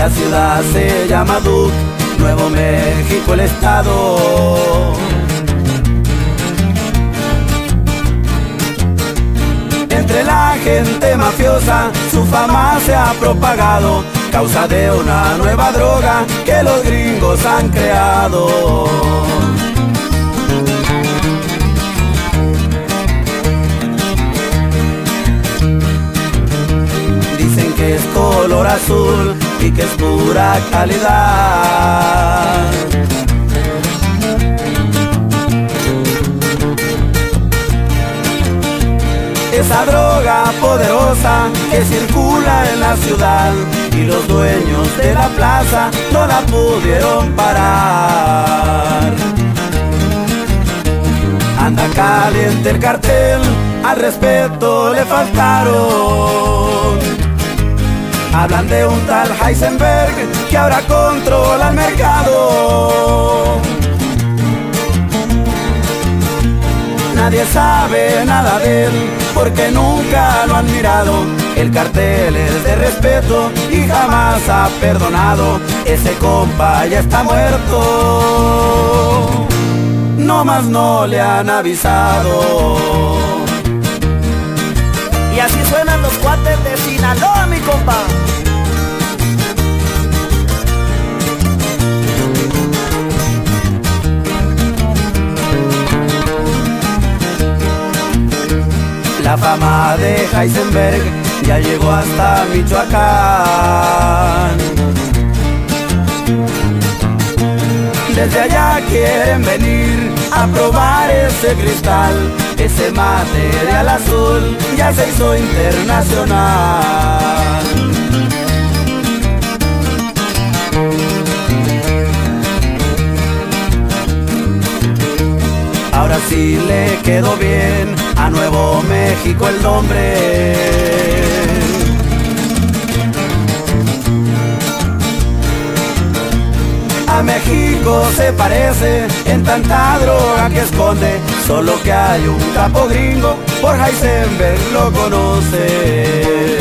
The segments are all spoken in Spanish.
La ciudad se llama Duc, Nuevo México el estado. Entre la gente mafiosa su fama se ha propagado, causa de una nueva droga que los gringos han creado. Dicen que es color azul y que es pura calidad. Esa droga poderosa que circula en la ciudad y los dueños de la plaza no la pudieron parar. Anda caliente el cartel, al respeto le faltaron. Hablan de un tal Heisenberg que ahora controla el mercado. Nadie sabe nada de él porque nunca lo han mirado. El cartel es de respeto y jamás ha perdonado. Ese compa ya está muerto, no más no le han avisado. Y así suenan los cuates de Sinaloa, mi compa. La fama de Heisenberg ya llegó hasta Michoacán. Desde allá quieren venir a probar ese cristal. Ese material azul ya se hizo internacional. Ahora sí le quedó bien a Nuevo México el nombre. A México se parece en tanta droga que esconde, solo que hay un capo gringo, por Heisenberg lo conoce.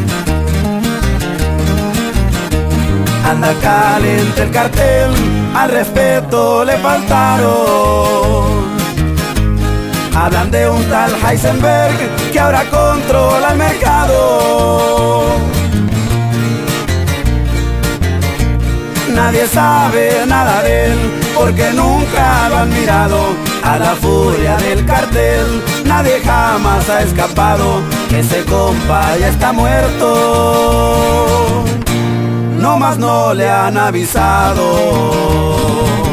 Anda caliente el cartel, al respeto le faltaron. Hablan de un tal Heisenberg que ahora controla el mercado. Nadie sabe nada de él porque nunca lo han mirado. A la furia del cartel nadie jamás ha escapado. Ese compa ya está muerto, no más no le han avisado.